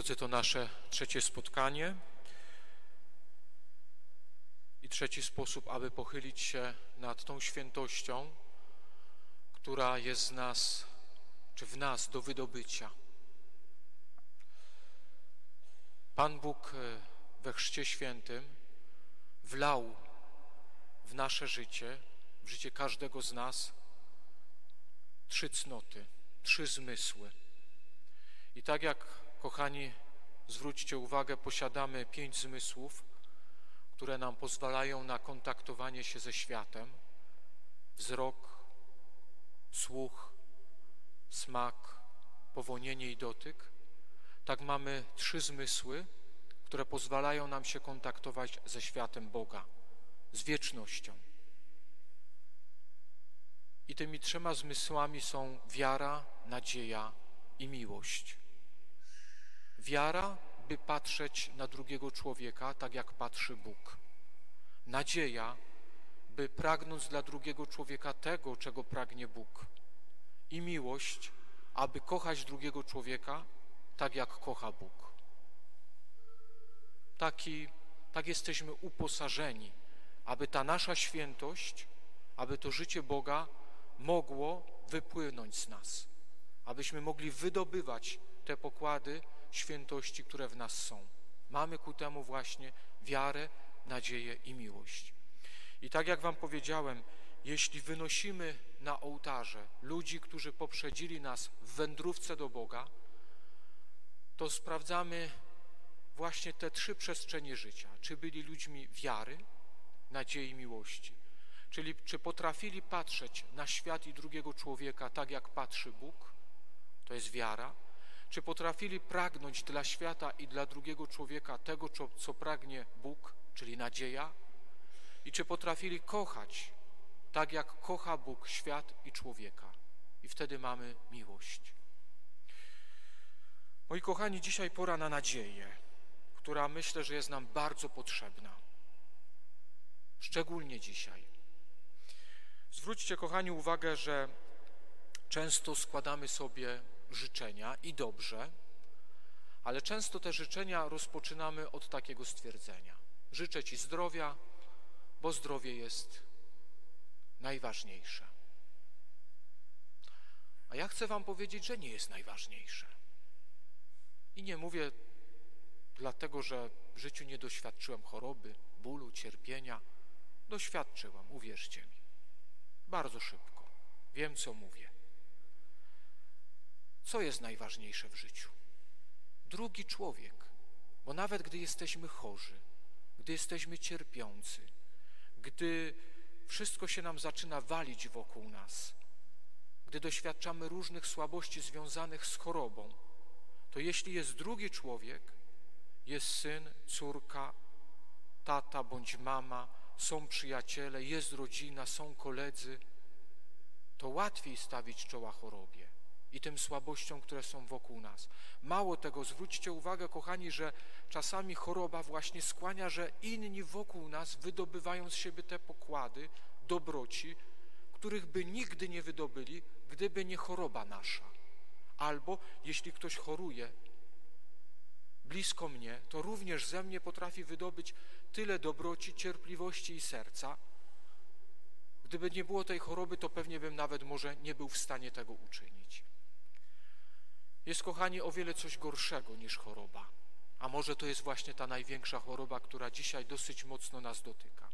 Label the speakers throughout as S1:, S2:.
S1: Drodzy, to nasze trzecie spotkanie i trzeci sposób, aby pochylić się nad tą świętością, która jest z nas, czy w nas do wydobycia. Pan Bóg we Chrzcie Świętym wlał w nasze życie, w życie każdego z nas, 3 cnoty, 3 zmysły. I tak jak, kochani, zwróćcie uwagę, posiadamy 5 zmysłów, które nam pozwalają na kontaktowanie się ze światem. Wzrok, słuch, smak, powonienie i dotyk. Tak mamy 3 zmysły, które pozwalają nam się kontaktować ze światem Boga, z wiecznością. I tymi 3 zmysłami są wiara, nadzieja i miłość. Wiara, by patrzeć na drugiego człowieka tak, jak patrzy Bóg. Nadzieja, by pragnąc dla drugiego człowieka tego, czego pragnie Bóg. I miłość, aby kochać drugiego człowieka tak, jak kocha Bóg. Tak jesteśmy uposażeni, aby ta nasza świętość, aby to życie Boga mogło wypłynąć z nas, abyśmy mogli wydobywać te pokłady świętości, które w nas są. Mamy ku temu właśnie wiarę, nadzieję i miłość. I tak jak wam powiedziałem, jeśli wynosimy na ołtarze ludzi, którzy poprzedzili nas w wędrówce do Boga, to sprawdzamy właśnie te 3 przestrzenie życia. Czy byli ludźmi wiary, nadziei i miłości? Czyli czy potrafili patrzeć na świat i drugiego człowieka tak, jak patrzy Bóg? To jest wiara. Czy potrafili pragnąć dla świata i dla drugiego człowieka tego, co pragnie Bóg, czyli nadzieja? I czy potrafili kochać tak, jak kocha Bóg świat i człowieka? I wtedy mamy miłość. Moi kochani, dzisiaj pora na nadzieję, która myślę, że jest nam bardzo potrzebna. Szczególnie dzisiaj. Zwróćcie, kochani, uwagę, że często składamy sobie życzenia i dobrze, ale często te życzenia rozpoczynamy od takiego stwierdzenia. Życzę Ci zdrowia, bo zdrowie jest najważniejsze. A ja chcę wam powiedzieć, że nie jest najważniejsze. I nie mówię dlatego, że w życiu nie doświadczyłem choroby, bólu, cierpienia. Doświadczyłem, uwierzcie mi. Bardzo szybko. Wiem, co mówię. Co jest najważniejsze w życiu? Drugi człowiek. Bo nawet gdy jesteśmy chorzy, gdy jesteśmy cierpiący, gdy wszystko się nam zaczyna walić wokół nas, gdy doświadczamy różnych słabości związanych z chorobą, to jeśli jest drugi człowiek, jest syn, córka, tata bądź mama, są przyjaciele, jest rodzina, są koledzy, to łatwiej stawić czoła chorobie i tym słabościom, które są wokół nas. Mało tego, zwróćcie uwagę, kochani, że czasami choroba właśnie skłania, że inni wokół nas wydobywają z siebie te pokłady dobroci, których by nigdy nie wydobyli, gdyby nie choroba nasza. Albo jeśli ktoś choruje blisko mnie, to również ze mnie potrafi wydobyć tyle dobroci, cierpliwości i serca. Gdyby nie było tej choroby, to pewnie bym nawet może nie był w stanie tego uczynić. Jest, kochani, o wiele coś gorszego niż choroba. A może to jest właśnie ta największa choroba, która dzisiaj dosyć mocno nas dotyka.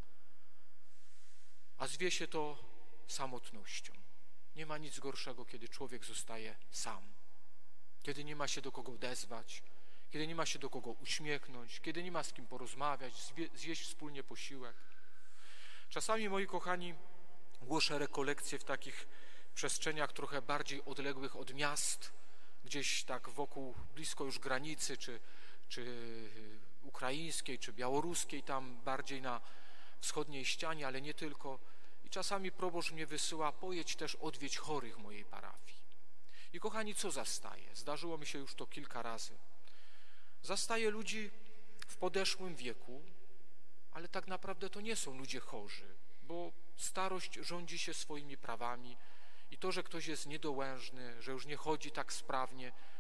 S1: A zwie się to samotnością. Nie ma nic gorszego, kiedy człowiek zostaje sam. Kiedy nie ma się do kogo odezwać, kiedy nie ma się do kogo uśmiechnąć, kiedy nie ma z kim porozmawiać, zjeść wspólnie posiłek. Czasami, moi kochani, głoszę rekolekcje w takich przestrzeniach trochę bardziej odległych od miast, gdzieś tak wokół, blisko już granicy, czy ukraińskiej, czy białoruskiej, tam bardziej na wschodniej ścianie, ale nie tylko. I czasami proboszcz mnie wysyła, pojedź też odwiedź chorych mojej parafii. I kochani, co zastaję? Zdarzyło mi się już to kilka razy. Zastaję ludzi w podeszłym wieku, ale tak naprawdę to nie są ludzie chorzy, bo starość rządzi się swoimi prawami i to, że ktoś jest niedołężny, że już nie chodzi tak sprawnie,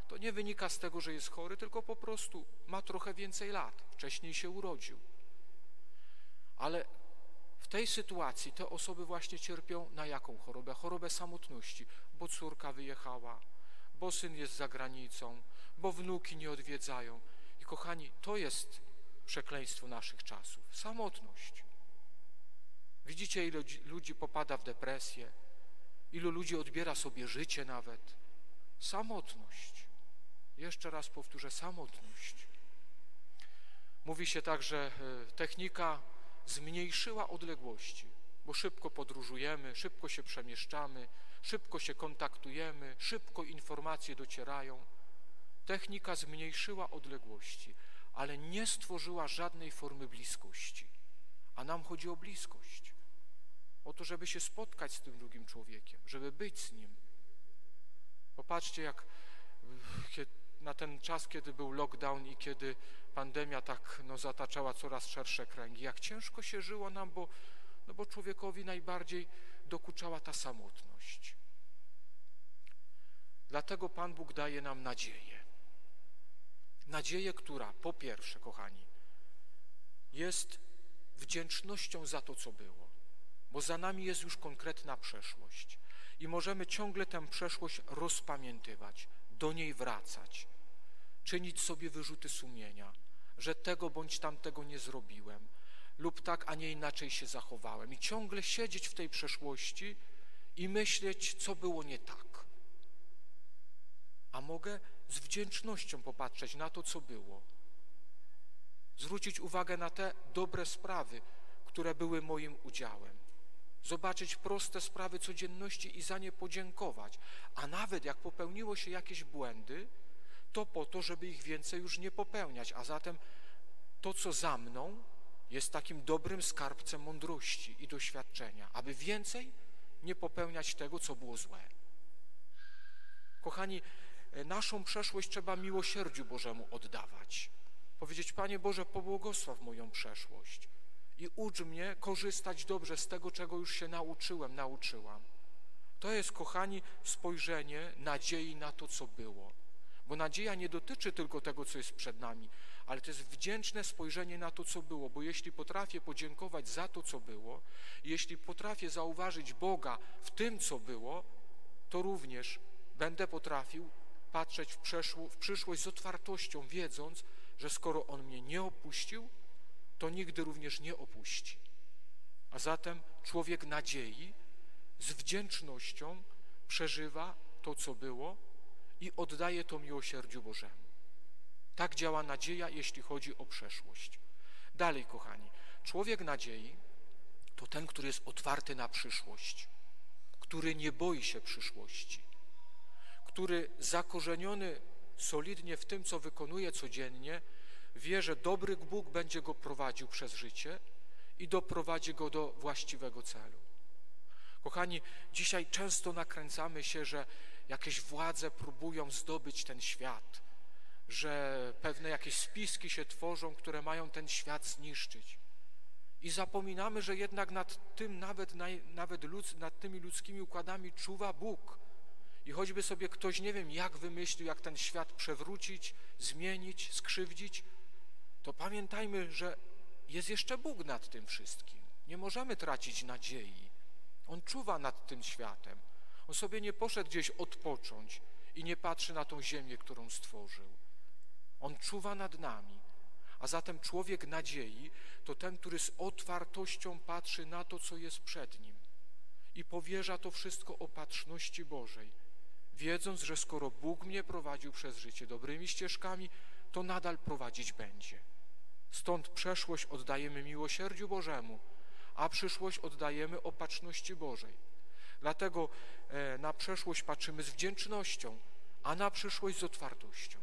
S1: to nie wynika z tego, że jest chory, tylko po prostu ma trochę więcej lat, wcześniej się urodził. Ale w tej sytuacji te osoby właśnie cierpią na jaką chorobę? Chorobę samotności, bo córka wyjechała, bo syn jest za granicą, bo wnuki nie odwiedzają. I kochani, to jest przekleństwo naszych czasów. Samotność. Widzicie, ilu ludzi popada w depresję, ilu ludzi odbiera sobie życie nawet. Samotność. Jeszcze raz powtórzę, samotność. Mówi się tak, że technika zmniejszyła odległości, bo szybko podróżujemy, szybko się przemieszczamy, szybko się kontaktujemy, szybko informacje docierają. Technika zmniejszyła odległości, ale nie stworzyła żadnej formy bliskości. A nam chodzi o bliskość. O to, żeby się spotkać z tym drugim człowiekiem, żeby być z nim. Popatrzcie, jak na ten czas, kiedy był lockdown i kiedy pandemia tak zataczała coraz szersze kręgi, jak ciężko się żyło nam, bo człowiekowi najbardziej dokuczała ta samotność. Dlatego Pan Bóg daje nam nadzieję. Nadzieję, która po pierwsze, kochani, jest wdzięcznością za to, co było, bo za nami jest już konkretna przeszłość i możemy ciągle tę przeszłość rozpamiętywać, do niej wracać, czynić sobie wyrzuty sumienia, że tego bądź tamtego nie zrobiłem lub tak, a nie inaczej się zachowałem i ciągle siedzieć w tej przeszłości i myśleć, co było nie tak. A mogę z wdzięcznością popatrzeć na to, co było, zwrócić uwagę na te dobre sprawy, które były moim udziałem, zobaczyć proste sprawy codzienności i za nie podziękować, a nawet jak popełniło się jakieś błędy, to po to, żeby ich więcej już nie popełniać, a zatem to, co za mną, jest takim dobrym skarbcem mądrości i doświadczenia, aby więcej nie popełniać tego, co było złe. Kochani, naszą przeszłość trzeba miłosierdziu Bożemu oddawać. Powiedzieć: Panie Boże, pobłogosław moją przeszłość i ucz mnie korzystać dobrze z tego, czego już się nauczyłam. To jest, kochani, spojrzenie nadziei na to, co było. Bo nadzieja nie dotyczy tylko tego, co jest przed nami, ale to jest wdzięczne spojrzenie na to, co było, bo jeśli potrafię podziękować za to, co było, jeśli potrafię zauważyć Boga w tym, co było, to również będę potrafił patrzeć w przyszłość z otwartością, wiedząc, że skoro On mnie nie opuścił, to nigdy również nie opuści. A zatem człowiek nadziei z wdzięcznością przeżywa to, co było i oddaje to miłosierdziu Bożemu. Tak działa nadzieja, jeśli chodzi o przeszłość. Dalej, kochani, człowiek nadziei to ten, który jest otwarty na przyszłość, który nie boi się przyszłości, który zakorzeniony solidnie w tym, co wykonuje codziennie, wie, że dobry Bóg będzie go prowadził przez życie i doprowadzi go do właściwego celu. Kochani, dzisiaj często nakręcamy się, że jakieś władze próbują zdobyć ten świat, że pewne jakieś spiski się tworzą, które mają ten świat zniszczyć. I zapominamy, że jednak nad tym, nad tymi ludzkimi układami czuwa Bóg. I choćby sobie ktoś, nie wiem, jak wymyślił, jak ten świat przewrócić, zmienić, skrzywdzić, to pamiętajmy, że jest jeszcze Bóg nad tym wszystkim. Nie możemy tracić nadziei. On czuwa nad tym światem. On sobie nie poszedł gdzieś odpocząć i nie patrzy na tą ziemię, którą stworzył. On czuwa nad nami. A zatem człowiek nadziei to ten, który z otwartością patrzy na to, co jest przed nim i powierza to wszystko opatrzności Bożej, wiedząc, że skoro Bóg mnie prowadził przez życie dobrymi ścieżkami, to nadal prowadzić będzie. Stąd przeszłość oddajemy miłosierdziu Bożemu, a przyszłość oddajemy opatrzności Bożej. Dlatego na przeszłość patrzymy z wdzięcznością, a na przyszłość z otwartością.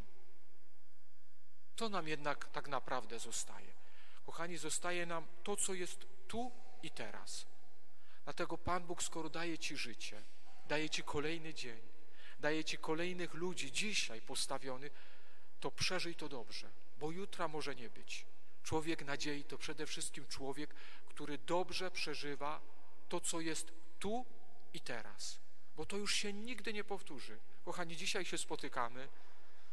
S1: To nam jednak tak naprawdę zostaje. Kochani, zostaje nam to, co jest tu i teraz. Dlatego Pan Bóg, skoro daje Ci życie, daje Ci kolejny dzień, daje Ci kolejnych ludzi dzisiaj postawionych, to przeżyj to dobrze, bo jutra może nie być. Człowiek nadziei to przede wszystkim człowiek, który dobrze przeżywa to, co jest tu i teraz, bo to już się nigdy nie powtórzy. Kochani, dzisiaj się spotykamy,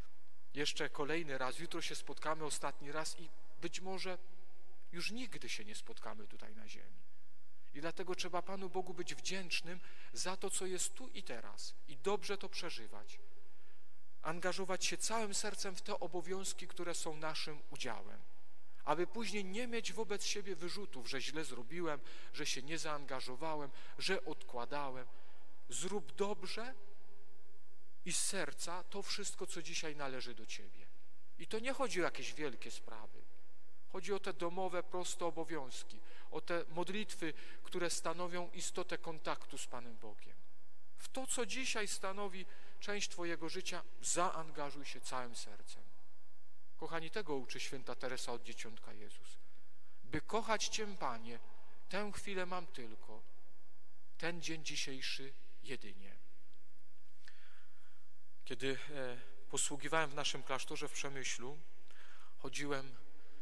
S1: jeszcze kolejny raz, jutro się spotkamy ostatni raz i być może już nigdy się nie spotkamy tutaj na ziemi. I dlatego trzeba Panu Bogu być wdzięcznym za to, co jest tu i teraz i dobrze to przeżywać. Angażować się całym sercem w te obowiązki, które są naszym udziałem, aby później nie mieć wobec siebie wyrzutów, że źle zrobiłem, że się nie zaangażowałem, że odkładałem. Zrób dobrze i z serca to wszystko, co dzisiaj należy do Ciebie. I to nie chodzi o jakieś wielkie sprawy. Chodzi o te domowe, proste obowiązki, o te modlitwy, które stanowią istotę kontaktu z Panem Bogiem. W to, co dzisiaj stanowi część Twojego życia, zaangażuj się całym sercem. Kochani, tego uczy święta Teresa od Dzieciątka Jezus. By kochać Cię, Panie, tę chwilę mam tylko, ten dzień dzisiejszy jedynie. Kiedy posługiwałem w naszym klasztorze w Przemyślu, chodziłem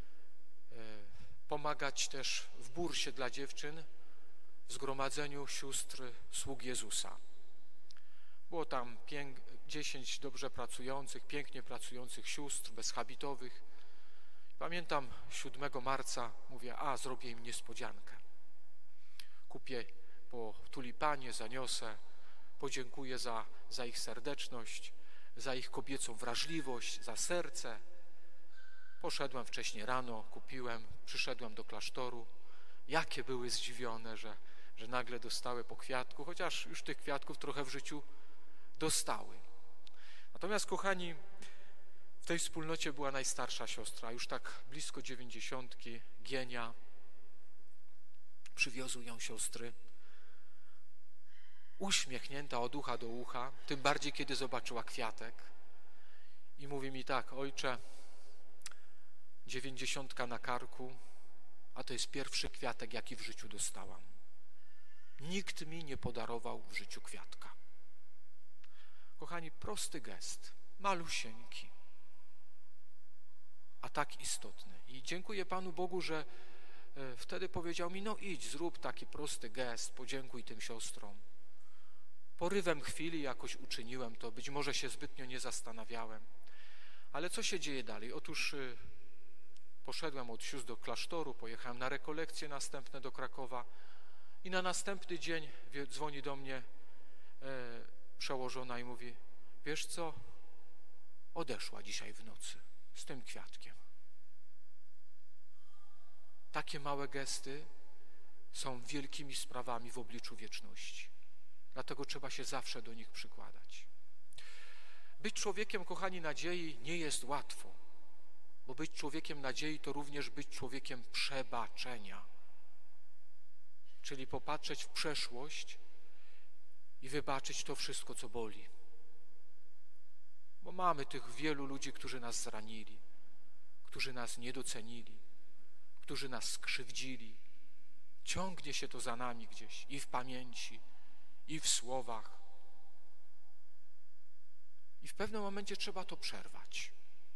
S1: pomagać też w bursie dla dziewczyn w zgromadzeniu sióstr sług Jezusa. Było tam 10 dobrze pracujących, pięknie pracujących sióstr, bezhabitowych. Pamiętam 7 marca, mówię, zrobię im niespodziankę. Kupię po tulipanie, zaniosę, podziękuję za ich serdeczność, za ich kobiecą wrażliwość, za serce. Poszedłem wcześniej rano, kupiłem, przyszedłem do klasztoru. Jakie były zdziwione, że nagle dostały po kwiatku, chociaż już tych kwiatków trochę w życiu dostały. Natomiast, kochani, w tej wspólnocie była najstarsza siostra, już tak blisko 90, Gienia. Przywiozły ją siostry, uśmiechnięta od ucha do ucha, tym bardziej, kiedy zobaczyła kwiatek. I mówi mi tak: ojcze, 90 na karku, a to jest pierwszy kwiatek, jaki w życiu dostałam. Nikt mi nie podarował w życiu kwiatka. Kochani, prosty gest, malusieńki, a tak istotny. I dziękuję Panu Bogu, że wtedy powiedział mi: no idź, zrób taki prosty gest, podziękuj tym siostrom. Porywem chwili jakoś uczyniłem to, być może się zbytnio nie zastanawiałem. Ale co się dzieje dalej? Otóż poszedłem od sióstr do klasztoru, pojechałem na rekolekcje następne do Krakowa i na następny dzień dzwoni do mnie przełożona i mówi: wiesz co, odeszła dzisiaj w nocy z tym kwiatkiem. Takie małe gesty są wielkimi sprawami w obliczu wieczności. Dlatego trzeba się zawsze do nich przykładać. Być człowiekiem, kochani, nadziei nie jest łatwo, bo być człowiekiem nadziei to również być człowiekiem przebaczenia. Czyli popatrzeć w przeszłość i wybaczyć to wszystko, co boli. Bo mamy tych wielu ludzi, którzy nas zranili, którzy nas nie docenili, którzy nas skrzywdzili. Ciągnie się to za nami gdzieś i w pamięci, i w słowach. I w pewnym momencie trzeba to przerwać.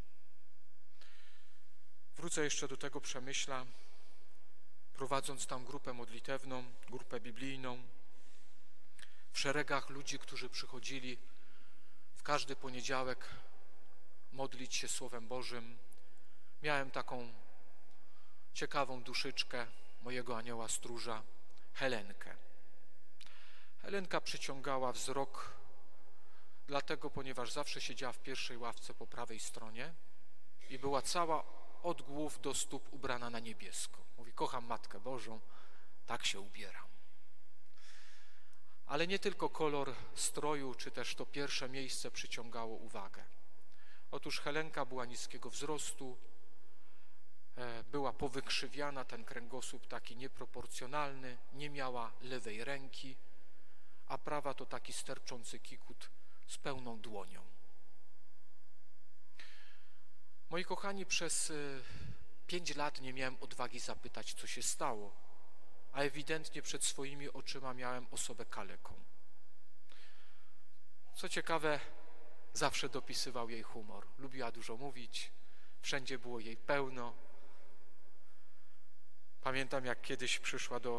S1: Wrócę jeszcze do tego Przemyśla, prowadząc tam grupę modlitewną, grupę biblijną, w szeregach ludzi, którzy przychodzili w każdy poniedziałek modlić się Słowem Bożym. Miałem taką ciekawą duszyczkę mojego anioła stróża, Helenkę. Helenka przyciągała wzrok, dlatego, ponieważ zawsze siedziała w pierwszej ławce po prawej stronie i była cała od głów do stóp ubrana na niebiesko. Mówi: kocham Matkę Bożą, tak się ubieram. Ale nie tylko kolor stroju, czy też to pierwsze miejsce przyciągało uwagę. Otóż Helenka była niskiego wzrostu, była powykrzywiana, ten kręgosłup taki nieproporcjonalny, nie miała lewej ręki, a prawa to taki sterczący kikut z pełną dłonią. Moi kochani, przez 5 lat nie miałem odwagi zapytać, co się stało, a ewidentnie przed swoimi oczyma miałem osobę kaleką. Co ciekawe, zawsze dopisywał jej humor. Lubiła dużo mówić, wszędzie było jej pełno. Pamiętam, jak kiedyś przyszła do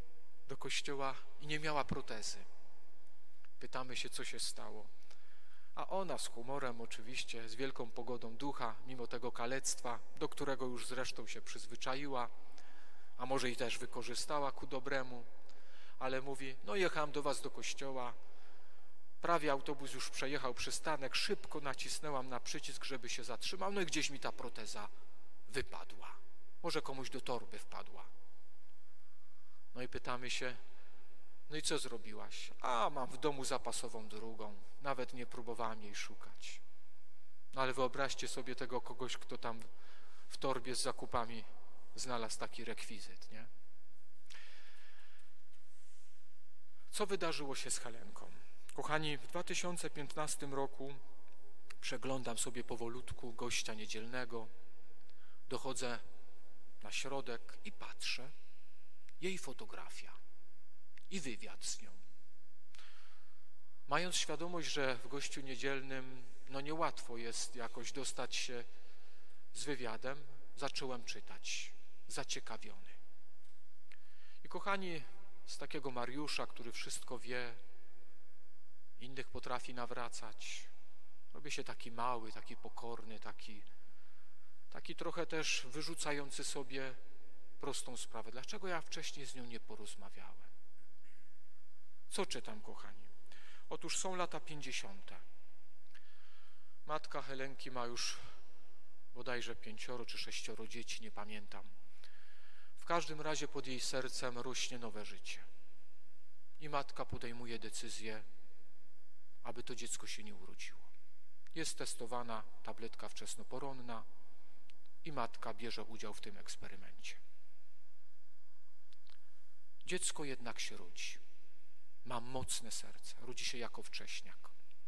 S1: kościoła i nie miała protezy. Pytamy się, co się stało. A ona z humorem oczywiście, z wielką pogodą ducha, mimo tego kalectwa, do którego już zresztą się przyzwyczaiła, a może i też wykorzystała ku dobremu, ale mówi, no jechałem do was do kościoła, prawie autobus już przejechał przystanek, szybko nacisnęłam na przycisk, żeby się zatrzymał, no i gdzieś mi ta proteza wypadła. Może komuś do torby wpadła. No i pytamy się, no i co zrobiłaś? A, mam w domu zapasową drugą, nawet nie próbowałam jej szukać. No ale wyobraźcie sobie tego kogoś, kto tam w torbie z zakupami znalazł taki rekwizyt, nie? Co wydarzyło się z Helenką? Kochani, w 2015 roku przeglądam sobie powolutku gościa niedzielnego, dochodzę na środek i patrzę, jej fotografia i wywiad z nią. Mając świadomość, że w gościu niedzielnym no niełatwo jest jakoś dostać się z wywiadem, zacząłem czytać, zaciekawiony. I kochani, z takiego Mariusza, który wszystko wie, innych potrafi nawracać, robię się taki mały, taki pokorny, taki trochę też wyrzucający sobie prostą sprawę. Dlaczego ja wcześniej z nią nie porozmawiałem? Co czytam, kochani? Otóż są lata 50. Matka Helenki ma już bodajże 5 czy 6 dzieci, nie pamiętam. W każdym razie pod jej sercem rośnie nowe życie. I matka podejmuje decyzję, aby to dziecko się nie urodziło. Jest testowana tabletka wczesnoporonna i matka bierze udział w tym eksperymencie. Dziecko jednak się rodzi. Ma mocne serce, rodzi się jako wcześniak.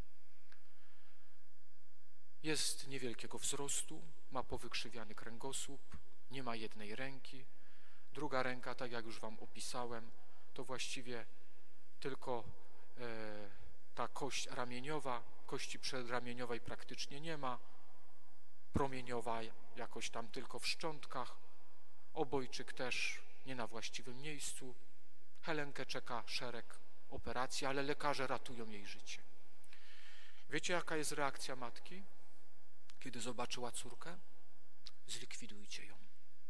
S1: Jest niewielkiego wzrostu, ma powykrzywiany kręgosłup, nie ma jednej ręki. Druga ręka, tak jak już wam opisałem, to właściwie tylko ta kość ramieniowa, kości przedramieniowej praktycznie nie ma, promieniowa jakoś tam tylko w szczątkach, obojczyk też nie na właściwym miejscu. Helenkę czeka szereg operacji, ale lekarze ratują jej życie. Wiecie, jaka jest reakcja matki, kiedy zobaczyła córkę? Zlikwidujcie ją.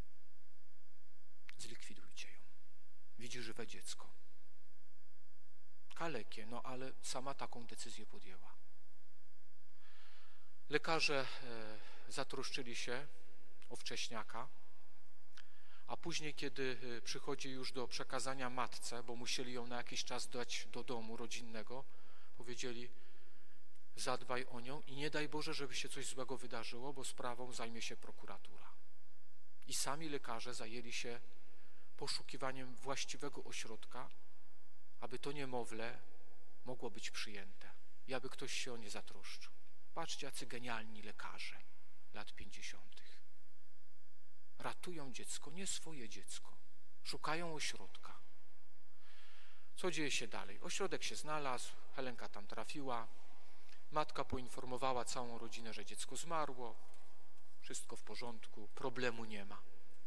S1: Zlikwidujcie ją. Widzi żywe dziecko. Kalekie, no ale sama taką decyzję podjęła. Lekarze zatroszczyli się o wcześniaka, a później, kiedy przychodzi już do przekazania matce, bo musieli ją na jakiś czas dać do domu rodzinnego, powiedzieli: zadbaj o nią i nie daj Boże, żeby się coś złego wydarzyło, bo sprawą zajmie się prokuratura. I sami lekarze zajęli się poszukiwaniem właściwego ośrodka, aby to niemowlę mogło być przyjęte i aby ktoś się o nie zatroszczył. Patrzcie, jacy genialni lekarze lat 50. Ratują dziecko, nie swoje dziecko. Szukają ośrodka. Co dzieje się dalej? Ośrodek się znalazł, Helenka tam trafiła. Matka poinformowała całą rodzinę, że dziecko zmarło. Wszystko w porządku, problemu nie ma.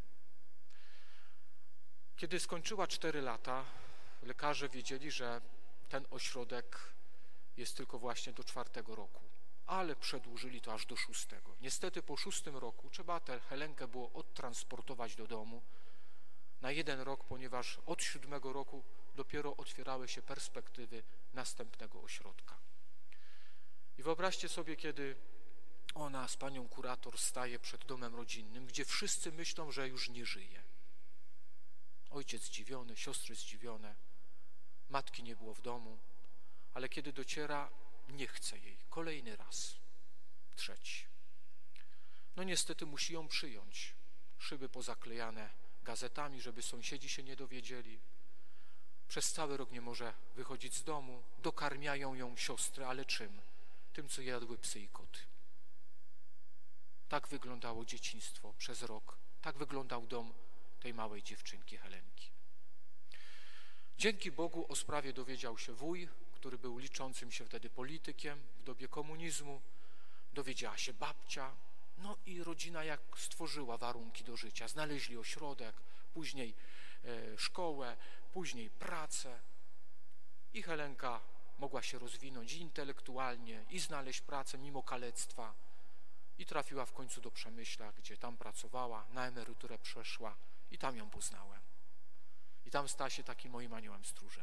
S1: Kiedy skończyła 4 lata, lekarze wiedzieli, że ten ośrodek jest tylko właśnie do 4. roku, ale przedłużyli to aż do 6. Niestety po 6. roku trzeba tę Helenkę było odtransportować do domu na 1 rok, ponieważ od 7. roku dopiero otwierały się perspektywy następnego ośrodka. I wyobraźcie sobie, kiedy ona z panią kurator staje przed domem rodzinnym, gdzie wszyscy myślą, że już nie żyje. Ojciec zdziwiony, siostry zdziwione, matki nie było w domu, ale kiedy dociera, nie chce jej. Kolejny raz, 3. No niestety musi ją przyjąć. Szyby pozaklejane gazetami, żeby sąsiedzi się nie dowiedzieli. Przez cały rok nie może wychodzić z domu. Dokarmiają ją siostry, ale czym? Tym, co jadły psy i koty. Tak wyglądało dzieciństwo przez rok. Tak wyglądał dom tej małej dziewczynki Helenki. Dzięki Bogu o sprawie dowiedział się wuj, który był liczącym się wtedy politykiem w dobie komunizmu. Dowiedziała się babcia. No i rodzina jak stworzyła warunki do życia. Znaleźli ośrodek, później szkołę, później pracę. I Helenka mogła się rozwinąć i intelektualnie, i znaleźć pracę mimo kalectwa. I trafiła w końcu do Przemyśla, gdzie tam pracowała, na emeryturę przeszła i tam ją poznałem. I tam stała się takim moim aniołem stróżem.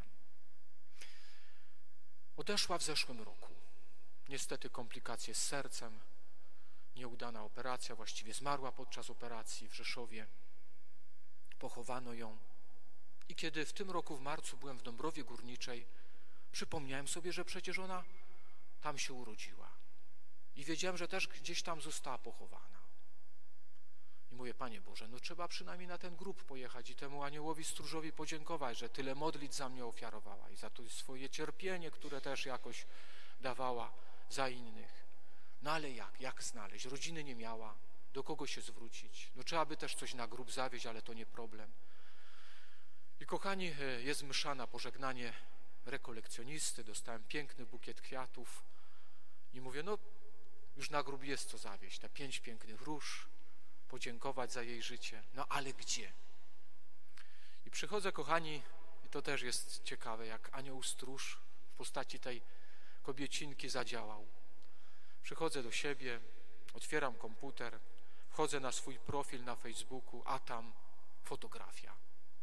S1: Odeszła w zeszłym roku. Niestety komplikacje z sercem, nieudana operacja, właściwie zmarła podczas operacji w Rzeszowie. Pochowano ją. I kiedy w tym roku w marcu byłem w Dąbrowie Górniczej, przypomniałem sobie, że przecież ona tam się urodziła. I wiedziałem, że też gdzieś tam została pochowana. I mówię, Panie Boże, no trzeba przynajmniej na ten grób pojechać i temu aniołowi stróżowi podziękować, że tyle modlitw za mnie ofiarowała i za to swoje cierpienie, które też jakoś dawała za innych. No ale jak znaleźć? Rodziny nie miała, do kogo się zwrócić? No trzeba by też coś na grób zawieźć, ale to nie problem. I kochani, jest msza na pożegnanie rekolekcjonisty, dostałem piękny bukiet kwiatów i mówię, no już na grób jest co zawieźć, te 5 pięknych róż, podziękować za jej życie, no ale gdzie? I przychodzę, kochani, i to też jest ciekawe, jak anioł stróż w postaci tej kobiecinki zadziałał. Przychodzę do siebie, otwieram komputer, wchodzę na swój profil na Facebooku, a tam fotografia.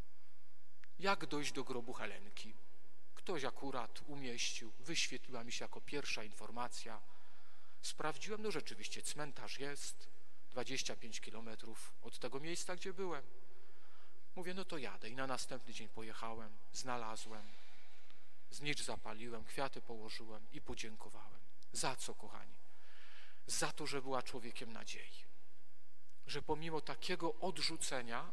S1: Jak dojść do grobu Helenki? Ktoś akurat umieścił, wyświetliła mi się jako pierwsza informacja. Sprawdziłem, no rzeczywiście cmentarz jest, 25 kilometrów od tego miejsca, gdzie byłem. Mówię, no to jadę i na następny dzień pojechałem, znalazłem, znicz zapaliłem, kwiaty położyłem i podziękowałem. Za co, kochani? Za to, że była człowiekiem nadziei. Że pomimo takiego odrzucenia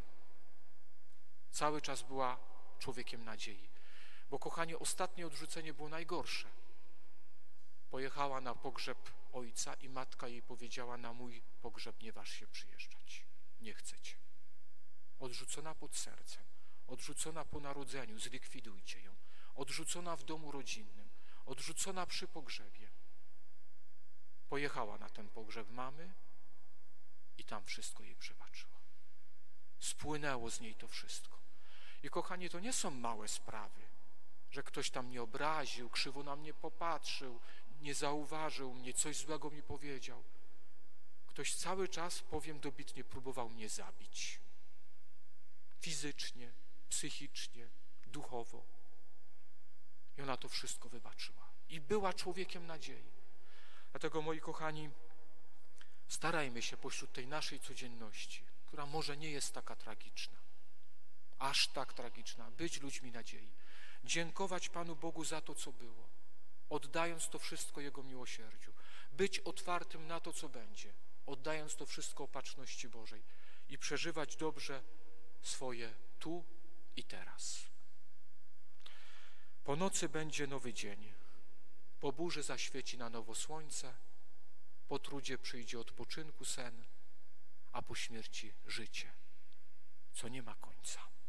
S1: cały czas była człowiekiem nadziei. Bo, kochani, ostatnie odrzucenie było najgorsze. Pojechała na pogrzeb ojca i matka jej powiedziała, na mój pogrzeb nie waż się przyjeżdżać, nie chcecie. Odrzucona pod sercem, odrzucona po narodzeniu, zlikwidujcie ją. Odrzucona w domu rodzinnym, odrzucona przy pogrzebie. Pojechała na ten pogrzeb mamy i tam wszystko jej przebaczyła. Spłynęło z niej to wszystko. I kochani, to nie są małe sprawy, że ktoś tam mnie obraził, krzywo na mnie popatrzył, nie zauważył mnie, coś złego mi powiedział. Ktoś cały czas, powiem dobitnie, próbował mnie zabić. Fizycznie, psychicznie, duchowo. I ona to wszystko wybaczyła. I była człowiekiem nadziei. Dlatego, moi kochani, starajmy się pośród tej naszej codzienności, która może nie jest taka tragiczna, aż tak tragiczna, być ludźmi nadziei. Dziękować Panu Bogu za to, co było, oddając to wszystko Jego miłosierdziu. Być otwartym na to, co będzie, oddając to wszystko opatrzności Bożej i przeżywać dobrze swoje tu i teraz. Po nocy będzie nowy dzień, po burzy zaświeci na nowo słońce, po trudzie przyjdzie odpoczynku sen, a po śmierci życie, co nie ma końca.